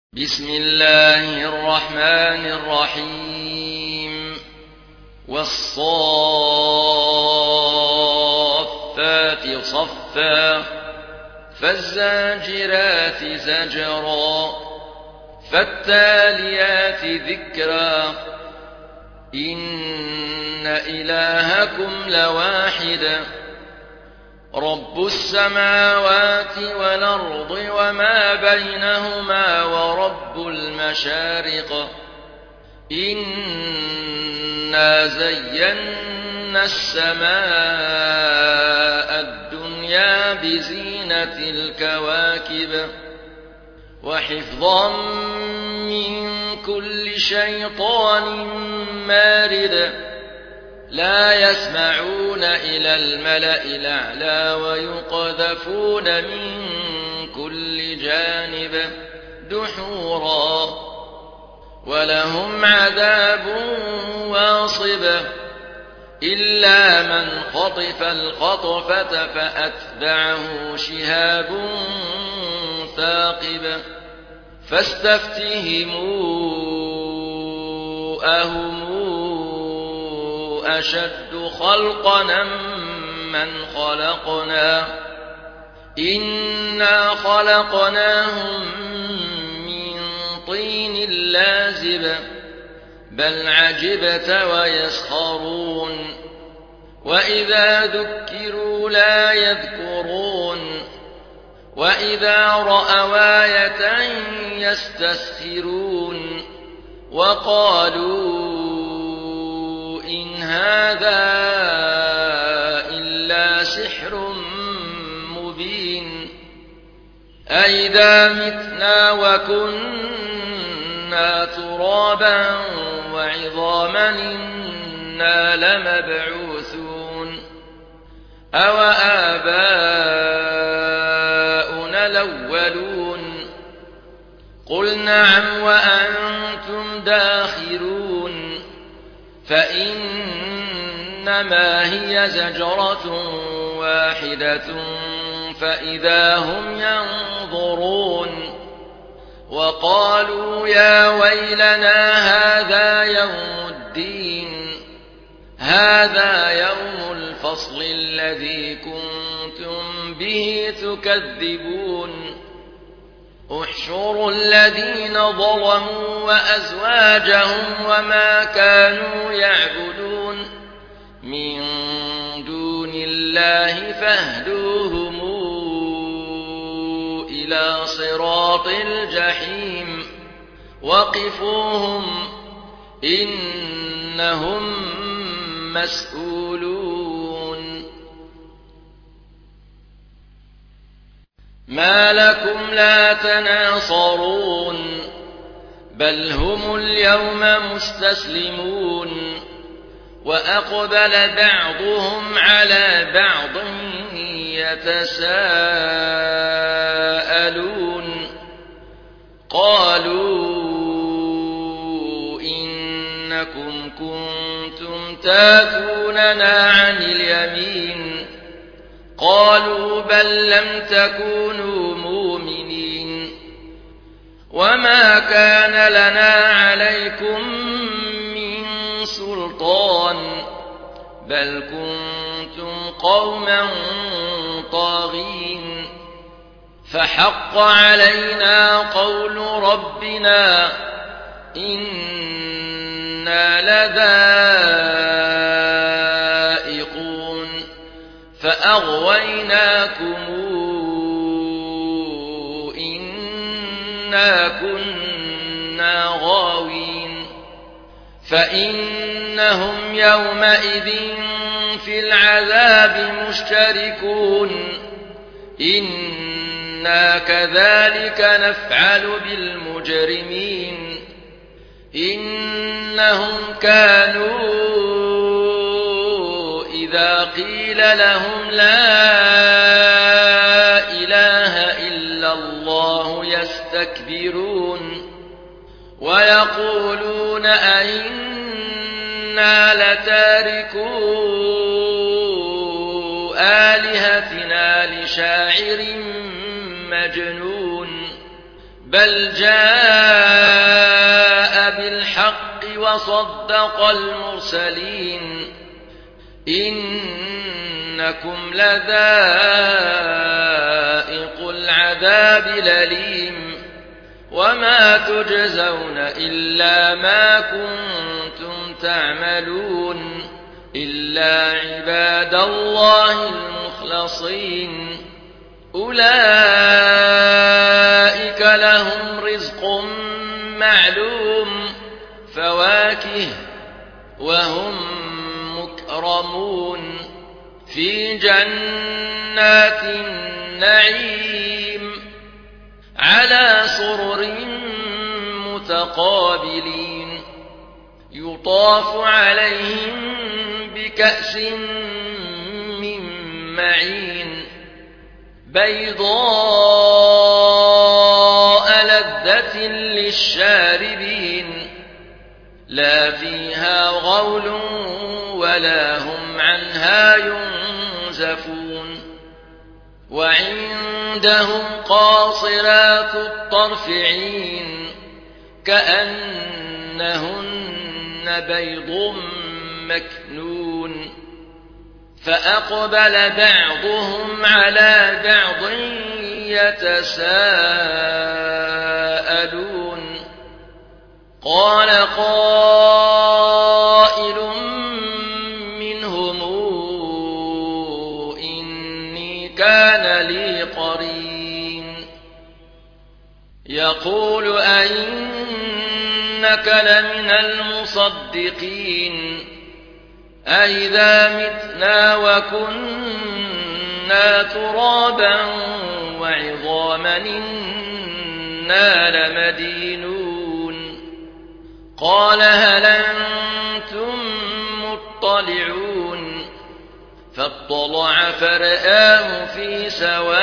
بسم الله الرحمن الرحيم والصافات صفا فالزاجرات زجرا فالتاليات ذكرا إن إلهكم لواحد رب السماوات والأرض وما بينهما ورب المشارق إنا زينا السماء الدنيا بزينة الكواكب وحفظا من كل شيطان مارد لا يسمعون إلى الملأ الأعلى ويقذفون من كل جانب دحورا ولهم عذاب واصب إلا من خطف الخطفة فأتبعه شهاب ثاقب فاستفتهموا أهم أشد خلقنا من خلقنا إنا خلقناهم من طين لازب بل عجبت ويسخرون وإذا ذكروا لا يذكرون وإذا رأوا آية يستسخرون وقالوا إن هذا إلا سحر مبين أئذا متنا وكنا ترابا وعظاما إنا لمبعوثون أوآباؤنا الأولون قل نعم وأنتم داخرون فإنما هي زجرة واحدة فإذا هم ينظرون وقالوا يا ويلنا هذا يوم الدين هذا يوم الفصل الذي كنتم به تكذبون احشروا الذين ظلموا وأزواجهم وما كانوا يعبدون من دون الله فاهدوهم إلى صراط الجحيم وقفوهم إنهم مسؤولون ما لكم لا تناصرون بل هم اليوم مستسلمون وأقبل بعضهم على بعض يتساءلون قالوا إنكم كنتم تاتوننا عن اليمين قالوا بل لم تكونوا مؤمنين وما كان لنا عليكم من سلطان بل كنتم قوما طاغين فحق علينا قول ربنا إنا لذائقون فأغويناكم إنا كنا غاوين فإنهم يومئذ في العذاب مشتركون إنا كذلك نفعل بالمجرمين إنهم كانوا إذا قيل لهم لا إله إلا الله يستكبرون ويقولون أئنا لتاركو آلهتنا لشاعر مجنون بل جاء بالحق وصدق المرسلين إنكم لذائق العذاب الأليم وما تجزون إلا ما كنتم تعملون إلا عباد الله المخلصين أولئك لهم رزق معلوم فواكه وهم مكرمون في جنات النعيم على سرر متقابلين يطاف عليهم بكأس من معين بيضاء لذة للشاربين لا فيها غول ولا هم عنها ينزفون وعندهم قاصرات الطرف عين كأنهن بيض مكنون فأقبل بعضهم على بعض يتساءلون قال قائل منهم إني كان لي قرين يقول أئنك لمن المصدقين أئذا متنا وكنا ترابا وعظاما إنا لمدينون قال هل أنتم مطلعون فاطلع فرآه في سواء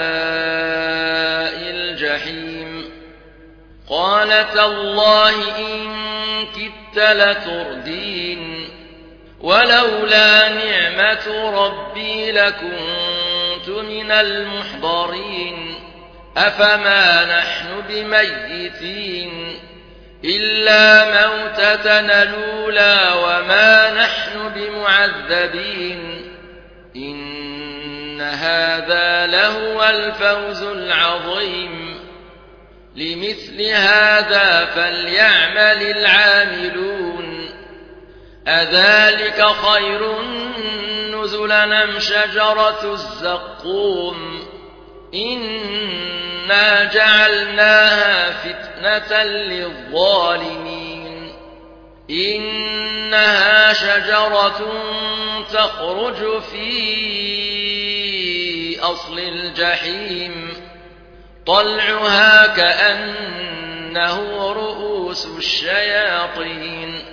الجحيم قال تالله إن كدت لتردين ولولا نعمة ربي لكنت من المحضرين أفما نحن بميتين إلا موتتنا الأولى وما نحن بمعذبين إن هذا لهو الفوز العظيم لمثل هذا فليعمل العاملون أذلك خير نزلا أم شجرة الزقوم إنا جعلناها فتنة للظالمين إنها شجرة تخرج في أصل الجحيم طلعها كأنه رؤوس الشياطين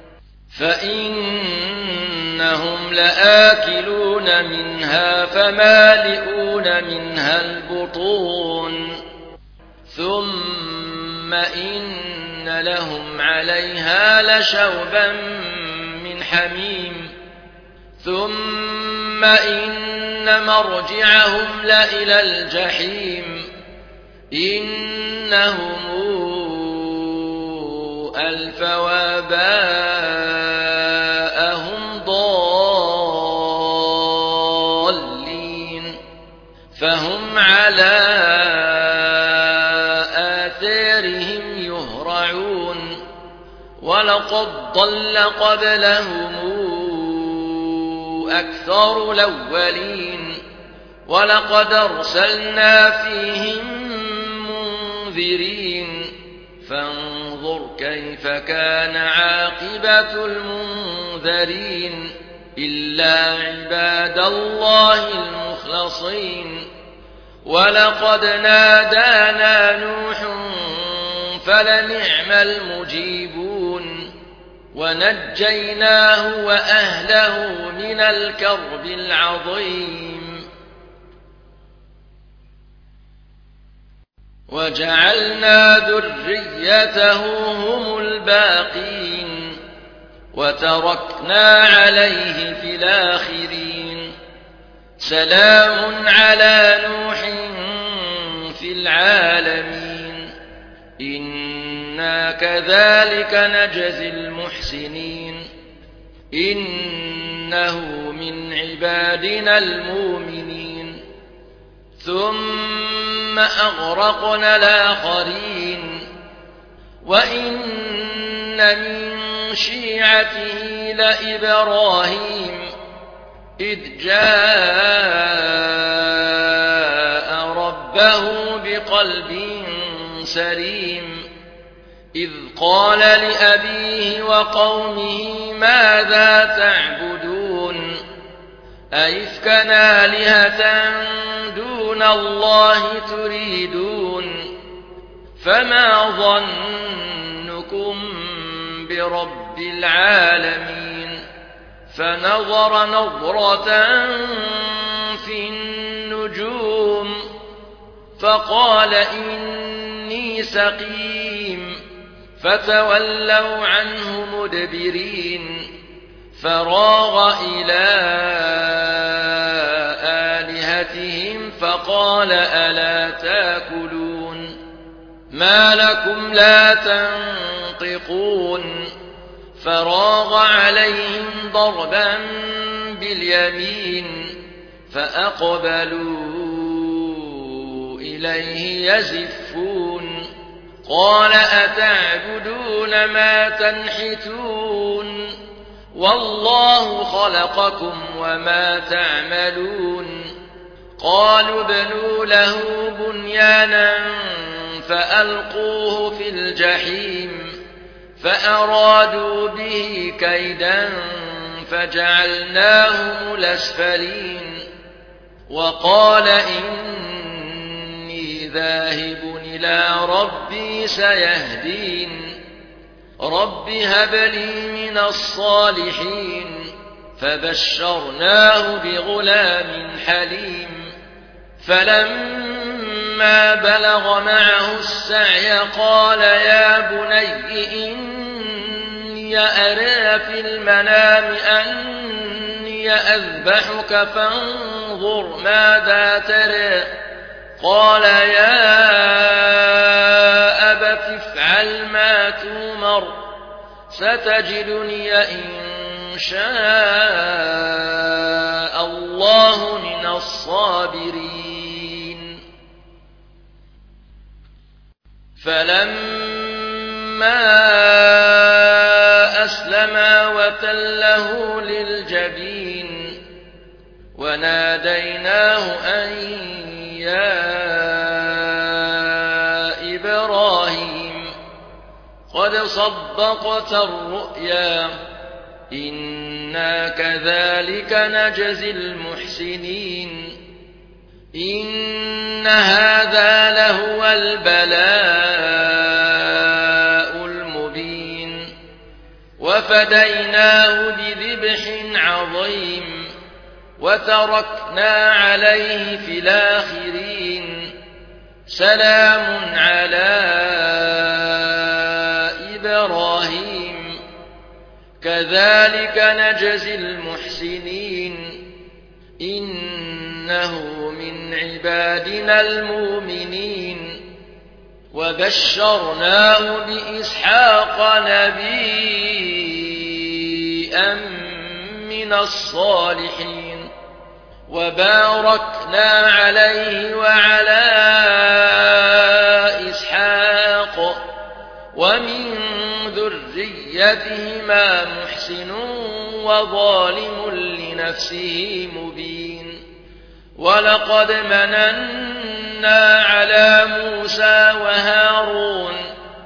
فإنهم لآكلون منها فمالئون منها البطون ثم إن لهم عليها لشوبا من حميم ثم إن مرجعهم لإلى الجحيم إنهم ألفوا آباءهم ضالين فهم على آثارهم يهرعون ولقد ضل قبلهم أكثر الأولين ولقد أرسلنا فيهم منذرين فانظر كيف كان عاقبة المنذرين إلا عباد الله المخلصين ولقد نادانا نوح فلنعم المجيبون ونجيناه وأهله من الكرب العظيم وجعلنا ذريته هم الباقين وتركنا عليه في الآخرين سلام على نوح في العالمين إنا كذلك نجزي المحسنين إنه من عبادنا المؤمنين ثم أغرقنا الآخرين وإن من شيعته لإبراهيم إذ جاء ربه بقلب سليم إذ قال لأبيه وقومه ماذا تعبدون أئفكا آلهة دون الله تريدون فما ظنكم برب العالمين فنظر نظرة في النجوم فقال إني سقيم فتولوا عنه مدبرين فراغ إلى آلهتهم فقال ألا تاكلون ما لكم لا تنطقون فراغ عليهم ضربا باليمين فأقبلوا إليه يزفون قال أتعبدون ما تنحتون والله خلقكم وما تعملون قالوا ابنوا له بنيانا فألقوه في الجحيم فأرادوا به كيدا فجعلناهم الأسفلين وقال إني ذاهب إلى ربي سيهدين رب هب لي من الصالحين فبشرناه بغلام حليم فلما بلغ معه السعي قال يا بني إني أرى في المنام أني أذبحك فانظر ماذا ترى قال يا أبت افعل ما تؤمر ستجدني إن شاء الله من الصابرين فلما أسلما وتله للجبين وناديناه أن يا إبراهيم قد صدقت الرؤيا إنا كذلك نجزي المحسنين إن هذا لهو البلاء المبين وفديناه بذبح عظيم وتركنا عليه في الآخرين سلام على إبراهيم كذلك نجزي المحسنين إنه من عبادنا المؤمنين وبشرناه بإسحاق نبيا من الصالحين وباركنا عليه وعلى إسحاق ومن ذريتهما محسن وظالم لنفسه مبين ولقد مننا على موسى وهارون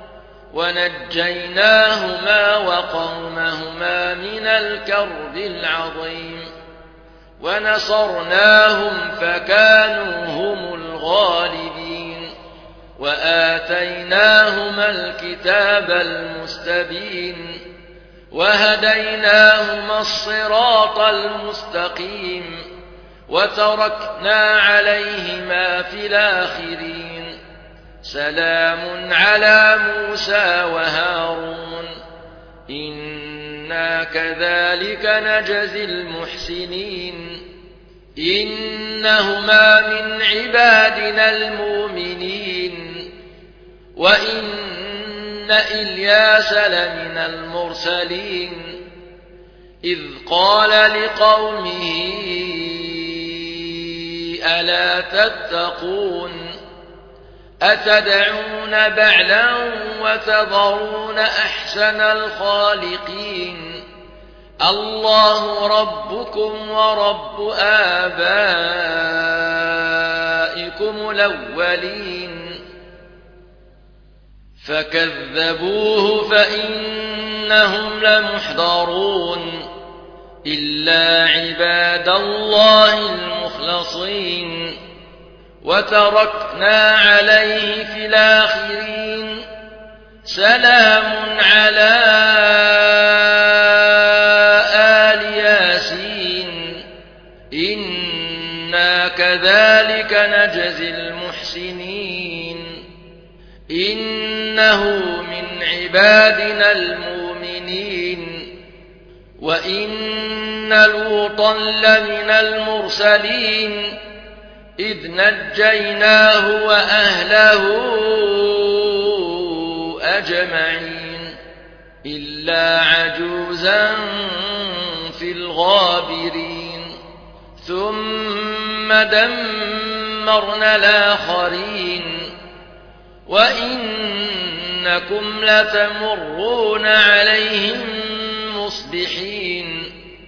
ونجيناهما وقومهما من الكرب العظيم ونصرناهم فكانوا هم الغالبين وآتيناهما الكتاب المستبين وهديناهما الصراط المستقيم وتركنا عليهما في الآخرين سلام على موسى وهارون إنا كذلك نجزي المحسنين إنهما من عبادنا المؤمنين وإن إلياس لمن المرسلين إذ قال لقومه ألا تتقون أتدعون بعلا وتذرون أحسن الخالقين الله ربكم ورب آبائكم الأولين فكذبوه فإنهم لمحضرون إلا عباد الله المخلصين وتركنا عليه في الآخرين سلام على آل ياسين إنا كذلك نجزي المحسنين إنه من عبادنا المؤمنين وإن لوطا لمن المرسلين إذ نجيناه وأهله أجمعين إلا عجوزا في الغابرين ثم دمرنا الآخرين وإنكم لتمرون عليهم مصبحين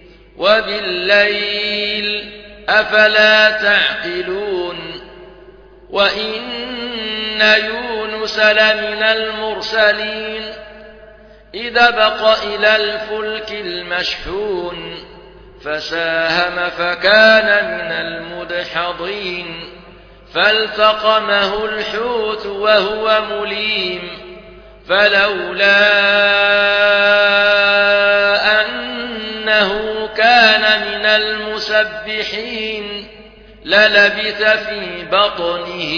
وبالليل أفلا تعقلون وإن يونس لمن المرسلين إذا بق إلى الفلك المشحون فساهم فكان من المدحضين فالتقمه الحوت وهو مليم فلولا أنه كان من المسبحين للبث في بطنه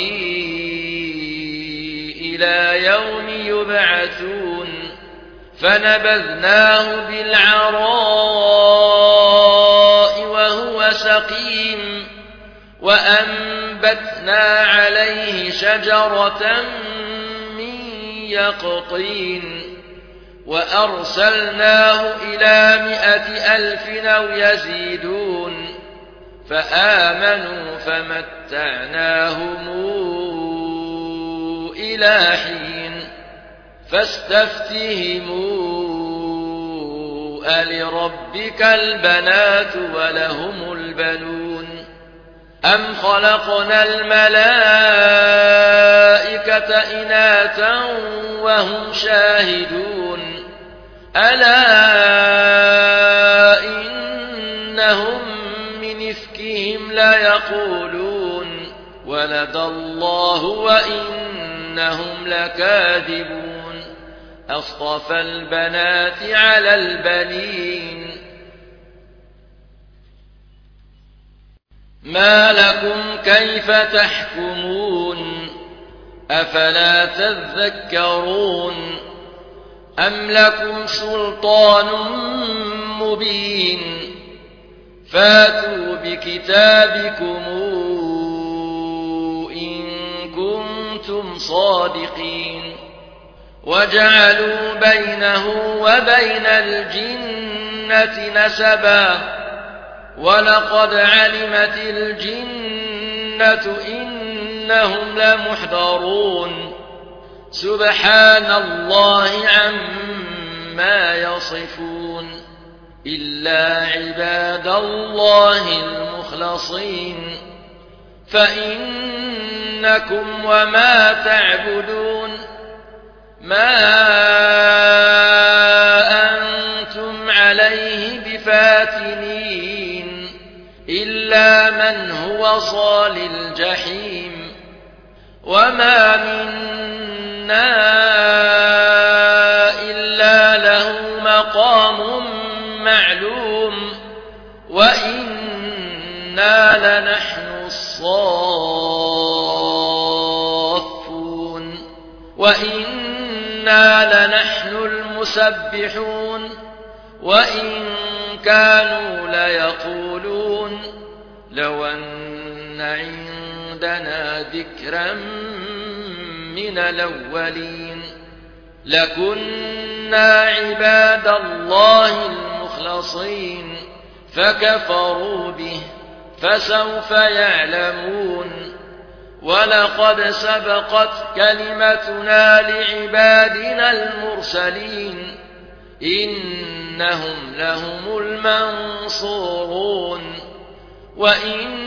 إلى يوم يبعثون فنبذناه بالعراء وهو سقيم وأنبتنا عليه شجرة من يقطين وأرسلناه إلى 100,000 أو يزيدون فآمنوا فمتعناهم إلى حين فاستفتهموا ألربك البنات ولهم البنون أم خلقنا الملائكة إناثا وهم شاهدون ألا إنهم من إفكهم ليقولون ولد الله وإنهم لكاذبون أصطفى البنات على البنين ما لكم كيف تحكمون أفلا تذكرون أم لكم سلطان مبين فاتوا بكتابكم إن كنتم صادقين وجعلوا بينه وبين الجنة نسبا ولقد علمت الجنة إنهم لمحضرون سبحان الله عما يصفون إلا عباد الله المخلصين فإنكم وما تعبدون ما أنتم عليه بفاتنين إلا من هو صال الجحيم وما منا إلا له مقام معلوم وإنا لنحن الصافون وإنا لنحن المسبحون وإن كانوا ليقولون لو أن عندنا ذكرا من الأولين لكنا عباد الله المخلصين فكفروا به فسوف يعلمون ولقد سبقت كلمتنا لعبادنا المرسلين إنهم لهم المنصورون وإن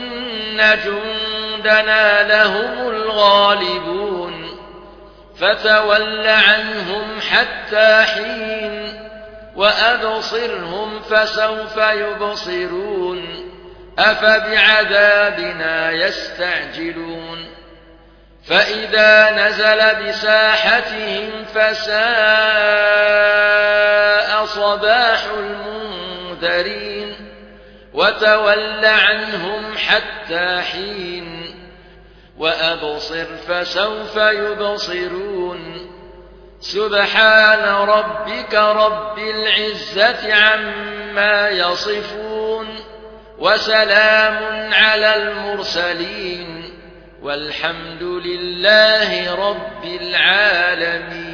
جندنا لهم الغالبون فتول عنهم حتى حين وأبصرهم فسوف يبصرون أفبعذابنا يستعجلون فإذا نزل بساحتهم فساء صباح المنذرين وتول عنهم حتى حين وأبصر فسوف يبصرون سبحان ربك رب العزة عما يصفون وسلام على المرسلين والحمد لله رب العالمين.